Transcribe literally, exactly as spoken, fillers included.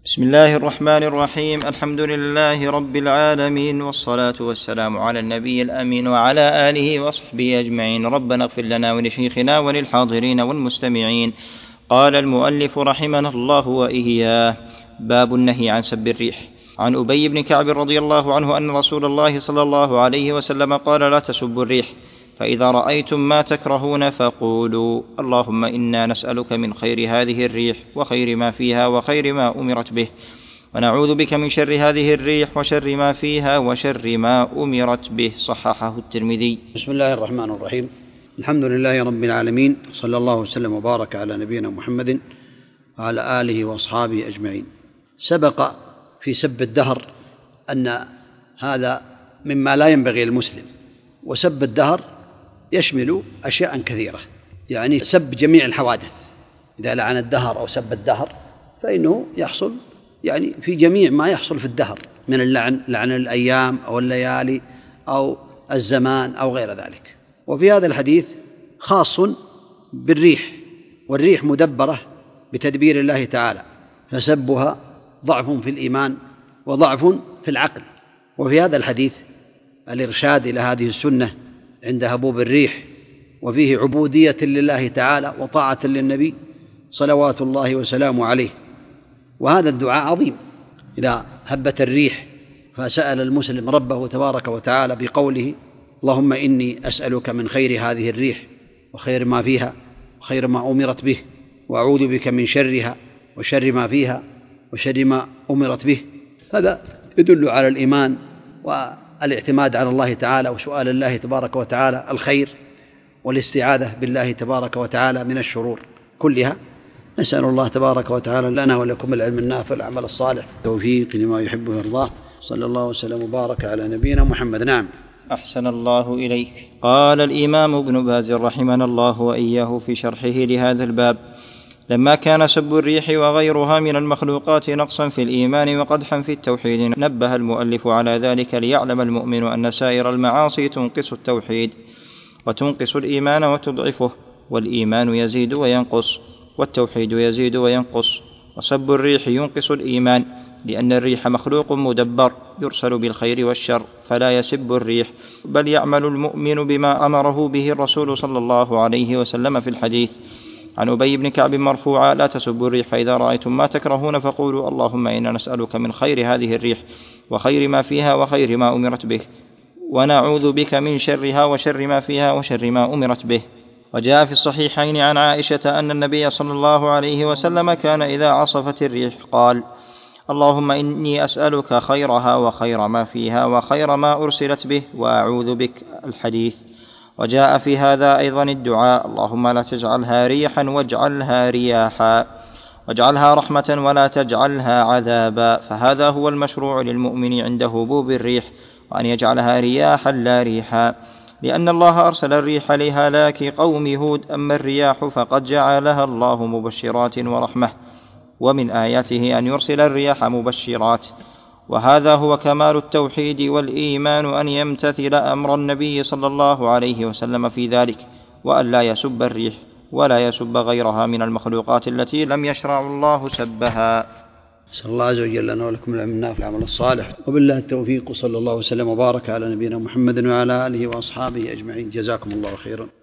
بسم الله الرحمن الرحيم. الحمد لله رب العالمين، والصلاة والسلام على النبي الأمين وعلى آله وصحبه أجمعين. ربنا اغفر لنا ولشيخنا وللحاضرين والمستمعين. قال المؤلف رحمه الله وإياه: باب النهي عن سب الريح. عن أبي بن كعب رضي الله عنه أن رسول الله صلى الله عليه وسلم قال: لا تسبوا الريح، فإذا رأيتم ما تكرهون فقولوا: اللهم إنا نسألك من خير هذه الريح وخير ما فيها وخير ما أمرت به، ونعوذ بك من شر هذه الريح وشر ما فيها وشر ما أمرت به. صححه الترمذي. بسم الله الرحمن الرحيم. الحمد لله رب العالمين، صلى الله وسلم وبارك على نبينا محمد وعلى آله وأصحابه أجمعين. سبق في سب الدهر أن هذا مما لا ينبغي للمسلم، وسب الدهر يشمل أشياء كثيرة، يعني سب جميع الحوادث. إذا لعن الدهر أو سب الدهر فإنه يحصل يعني في جميع ما يحصل في الدهر من اللعن، لعن الأيام أو الليالي أو الزمان أو غير ذلك. وفي هذا الحديث خاص بالريح، والريح مدبرة بتدبير الله تعالى، فسبها ضعف في الإيمان وضعف في العقل. وفي هذا الحديث الإرشاد إلى هذه السنة عند هبوب الريح، وفيه عبودية لله تعالى وطاعة للنبي صلوات الله وسلامه عليه. وهذا الدعاء عظيم إذا هبت الريح، فسأل المسلم ربه تبارك وتعالى بقوله: اللهم إني أسألك من خير هذه الريح وخير ما فيها وخير ما أمرت به، وأعوذ بك من شرها وشر ما فيها وشر ما أمرت به. هذا يدل على الإيمان والاعتماد على الله تعالى، وسؤال الله تبارك وتعالى الخير، والاستعاذة بالله تبارك وتعالى من الشرور كلها. نسأل الله تبارك وتعالى لنا ولكم العلم النافع والعمل الصالح، توفيق لما يحب ويرضاه. صلى الله وسلم وبارك على نبينا محمد. نعم. أحسن الله إليك. قال الإمام ابن باز رحمنا الله وإياه في شرحه لهذا الباب: لما كان سب الريح وغيرها من المخلوقات نقصا في الإيمان وقدحا في التوحيد، نبه المؤلف على ذلك ليعلم المؤمن أن سائر المعاصي تنقص التوحيد وتنقص الإيمان وتضعفه، والإيمان يزيد وينقص والتوحيد يزيد وينقص. وسب الريح ينقص الإيمان، لأن الريح مخلوق مدبر يرسل بالخير والشر، فلا يسب الريح، بل يعمل المؤمن بما أمره به الرسول صلى الله عليه وسلم في الحديث. عن أبي بن كعب مرفوعا: لا تسبوا الريح، فإذا رأيتم ما تكرهون فقولوا: اللهم إنا نسألك من خير هذه الريح وخير ما فيها وخير ما أمرت به، ونعوذ بك من شرها وشر ما فيها وشر ما أمرت به. وجاء في الصحيحين عن عائشة أن النبي صلى الله عليه وسلم كان إذا عصفت الريح قال: اللهم إني أسألك خيرها وخير ما فيها وخير ما أرسلت به، وأعوذ بك. الحديث. وجاء في هذا أيضا الدعاء: اللهم لا تجعلها ريحا واجعلها رياحا، واجعلها رحمة ولا تجعلها عذابا. فهذا هو المشروع للمؤمن عند هبوب الريح، وأن يجعلها رياحا لا ريحا، لأن الله أرسل الريح لهلاك قوم هود. أما الرياح فقد جعلها الله مبشرات ورحمة، ومن آياته أن يرسل الرياح مبشرات. وهذا هو كمال التوحيد والإيمان، أن يمتثل أمر النبي صلى الله عليه وسلم في ذلك، وأن لا يسب الريح ولا يسب غيرها من المخلوقات التي لم يشرع الله سبها. نسأل الله عز وجل لنا ولكم العلم النافع والعمل الصالح، وبالله التوفيق. صلى الله وسلم وبارك على نبينا محمد وعلى آله وأصحابه أجمعين. جزاكم الله خيرا.